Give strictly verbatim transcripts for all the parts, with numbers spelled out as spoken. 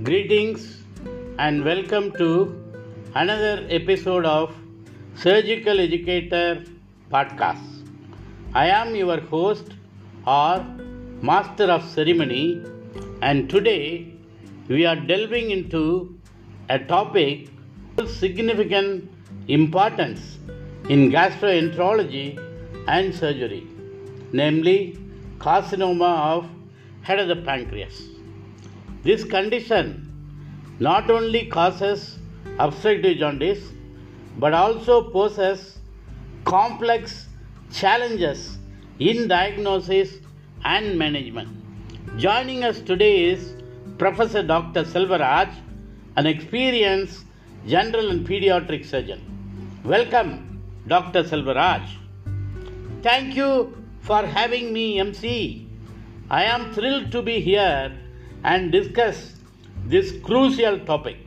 Greetings and welcome to another episode of Surgical Educator Podcast. I am your host or Master of Ceremony, and today we are delving into a topic of significant importance in gastroenterology and surgery, namely carcinoma of head of the pancreas. This condition not only causes obstructive jaundice but also poses complex challenges in diagnosis and management. Joining us today is Professor Doctor Selvaraj, an experienced general and pediatric surgeon. Welcome, Doctor Selvaraj. Thank you for having me, M C. I am thrilled to be here and discuss this crucial topic.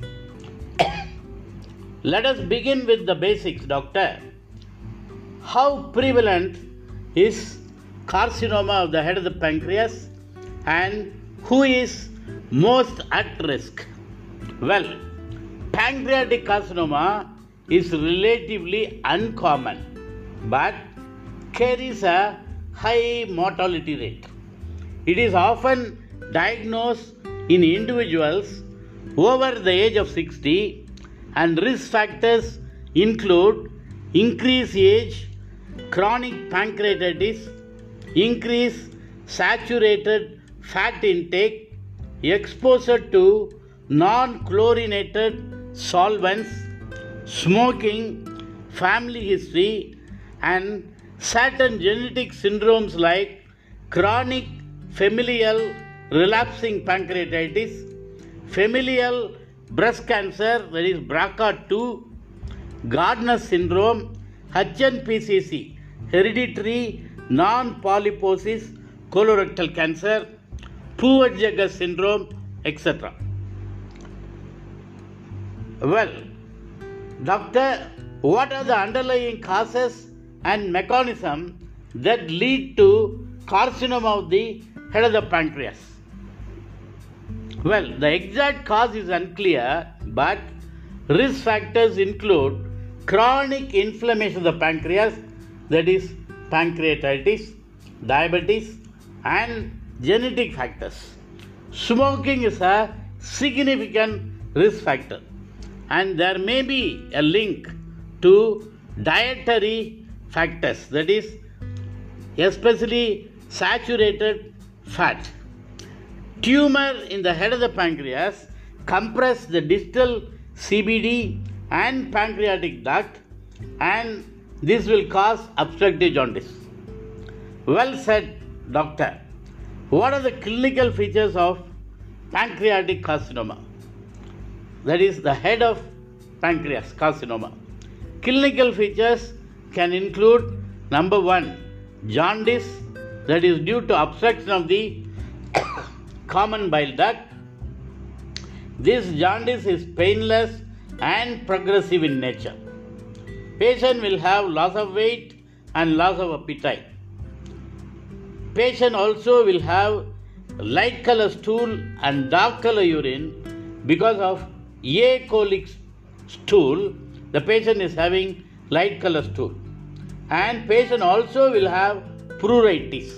Let us begin with the basics, Doctor. How prevalent is carcinoma of the head of the pancreas and who is most at risk? Well, pancreatic carcinoma is relatively uncommon but carries a high mortality rate. It is often diagnosed in individuals over the age of sixty, and risk factors include increased age, chronic pancreatitis, increased saturated fat intake, exposure to non-chlorinated solvents, smoking, family history, and certain genetic syndromes like chronic familial relapsing pancreatitis, familial breast cancer, that is B R C A two, Gardner's syndrome, H N P C C, hereditary non-polyposis colorectal cancer, Poover-Jaggers syndrome, et cetera. Well, Doctor, what are the underlying causes and mechanisms that lead to carcinoma of the head of the pancreas? Well, the exact cause is unclear, but risk factors include chronic inflammation of the pancreas, that is pancreatitis, diabetes, and genetic factors. Smoking is a significant risk factor, and there may be a link to dietary factors, that is especially saturated fat. Tumor in the head of the pancreas compress the distal C B D and pancreatic duct, and this will cause obstructive jaundice. Well said, Doctor. What are the clinical features of pancreatic carcinoma? That is the head of pancreas carcinoma. Clinical features can include number one, jaundice, that is due to obstruction of the common bile duct. This jaundice is painless and progressive in nature. Patient will have loss of weight and loss of appetite. Patient also will have light color stool and dark color urine because of acolic stool. The patient is having light color stool, and patient also will have pruritus.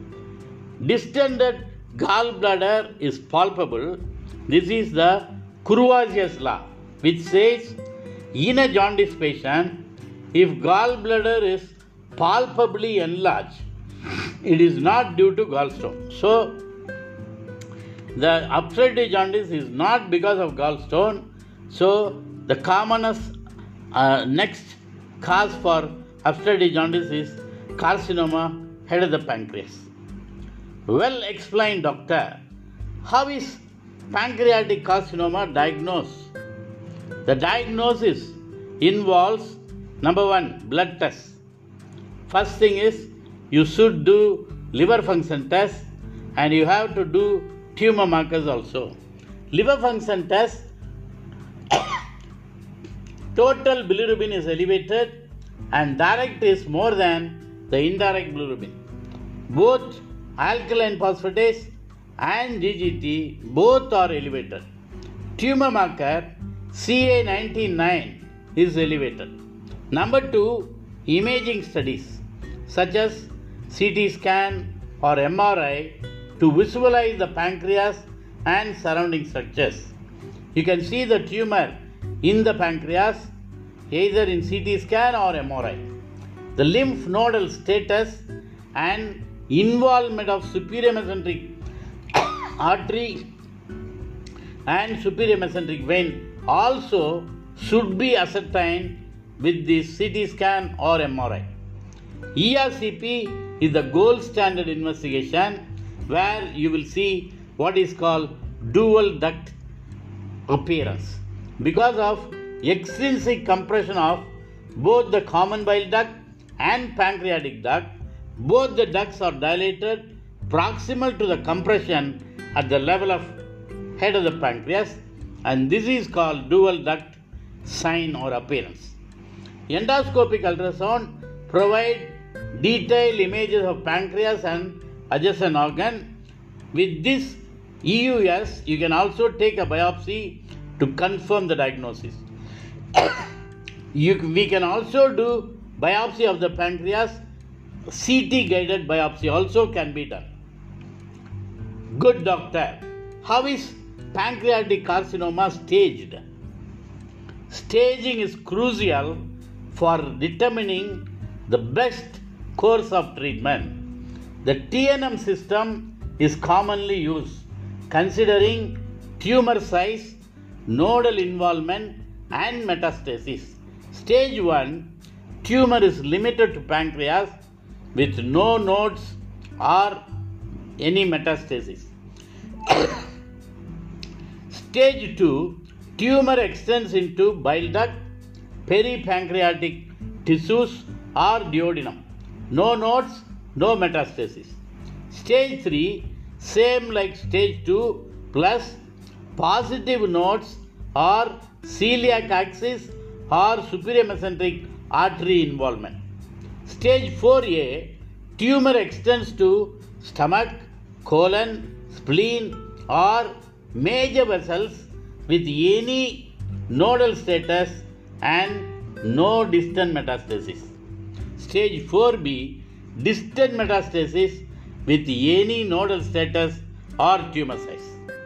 Distended gallbladder is palpable. This is the Courvoisier's law, which says in a jaundice patient, if gallbladder is palpably enlarged, it is not due to gallstone. So, the obstructive jaundice is not because of gallstone. So, the commonest uh, next cause for obstructive jaundice is carcinoma head of the pancreas. Well explained, Doctor. How is pancreatic carcinoma diagnosed? The diagnosis involves number one, blood test. First thing is you should do liver function test, and you have to do tumor markers also. Liver function test, total bilirubin is elevated and direct is more than the indirect bilirubin. Both alkaline phosphatase and G G T both are elevated. tumor marker C A ninety-nine is elevated. Number two, imaging studies such as C T scan or M R I to visualize the pancreas and surrounding structures. You can see the tumor in the pancreas either in C T scan or M R I. The lymph nodal status and involvement of superior mesenteric artery and superior mesenteric vein also should be ascertained with the C T scan or M R I. E R C P is the gold standard investigation where you will see what is called dual duct appearance. Because of extrinsic compression of both the common bile duct and pancreatic duct, both the ducts are dilated proximal to the compression at the level of head of the pancreas, and this is called dual duct sign or appearance. Endoscopic ultrasound provide detailed images of pancreas and adjacent organ. With this E U S, you can also take a biopsy to confirm the diagnosis. you, we can also do biopsy of the pancreas. C T guided biopsy also can be done. Good doctor, how is pancreatic carcinoma staged? Staging is crucial for determining the best course of treatment. The T N M system is commonly used considering tumor size, nodal involvement and metastasis. Stage one, tumor is limited to pancreas with no nodes or any metastasis. Stage two, tumor extends into bile duct, peripancreatic tissues or duodenum. No nodes, no metastasis. Stage three, same like stage two plus positive nodes or celiac axis or superior mesenteric artery involvement. Stage four A, tumor extends to stomach, colon, spleen or major vessels with any nodal status and no distant metastasis. Stage four B, distant metastasis with any nodal status or tumor size.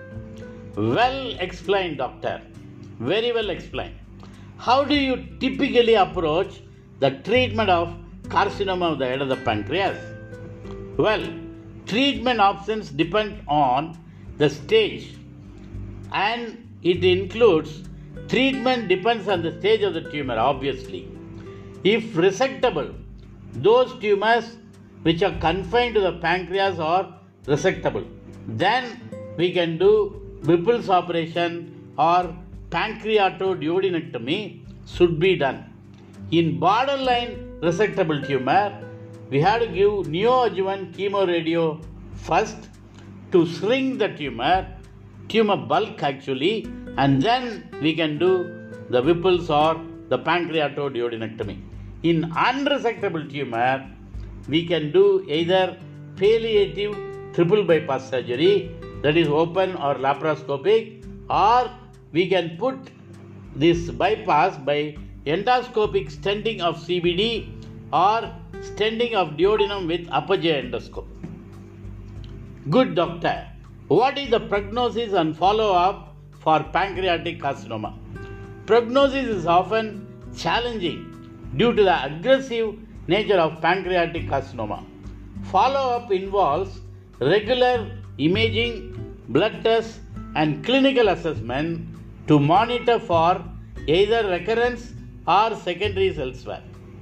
Well explained, doctor. Very well explained. How do you typically approach the treatment of carcinoma of the head of the pancreas? Well, treatment options depend on the stage, and it includes treatment depends on the stage of the tumor, obviously. If resectable, those tumors which are confined to the pancreas are resectable, then we can do Whipple's operation or pancreatoduodenectomy should be done. In borderline resectable tumor, we have to give neoadjuvant chemoradio first to shrink the tumor, tumor bulk actually, and then we can do the Whipple's or the pancreatoduodenectomy. In unresectable tumor, we can do either palliative triple bypass surgery, that is open or laparoscopic, or we can put this bypass by endoscopic stenting of C B D or stenting of duodenum with upper G I endoscope. Good doctor, what is the prognosis and follow-up for pancreatic carcinoma? Prognosis is often challenging due to the aggressive nature of pancreatic carcinoma. Follow-up involves regular imaging, blood tests and clinical assessment to monitor for either recurrence or secondaries elsewhere.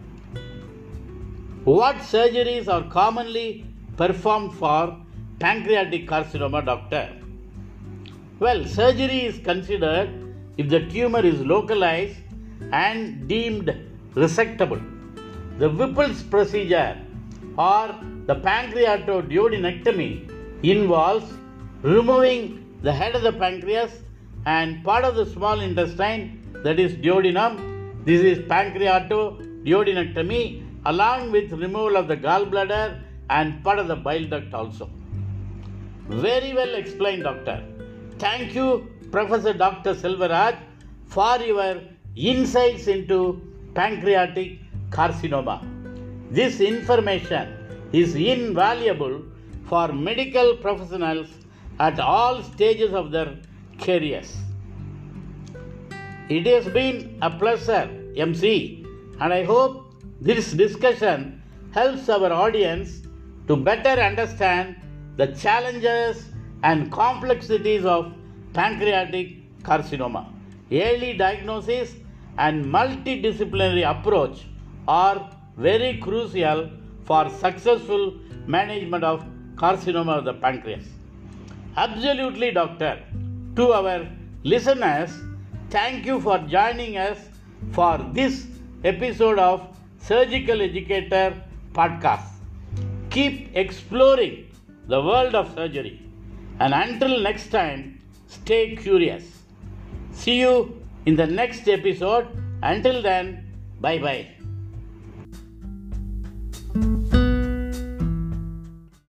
What surgeries are commonly performed for pancreatic carcinoma, doctor? Well, surgery is considered if the tumor is localized and deemed resectable. The Whipple's procedure or the pancreatoduodenectomy involves removing the head of the pancreas and part of the small intestine, that is duodenum. This is pancreatoduodenectomy along with removal of the gallbladder and part of the bile duct also. Very well explained, doctor. Thank you Professor Doctor Selvaraj for your insights into pancreatic carcinoma. This information is invaluable for medical professionals at all stages of their careers. It has been a pleasure, M C, and I hope this discussion helps our audience to better understand the challenges and complexities of pancreatic carcinoma. Early diagnosis and multidisciplinary approach are very crucial for successful management of carcinoma of the pancreas. Absolutely, doctor. To our listeners, thank you for joining us for this episode of Surgical Educator Podcast. Keep exploring the world of surgery. And until next time, stay curious. See you in the next episode. Until then, bye bye.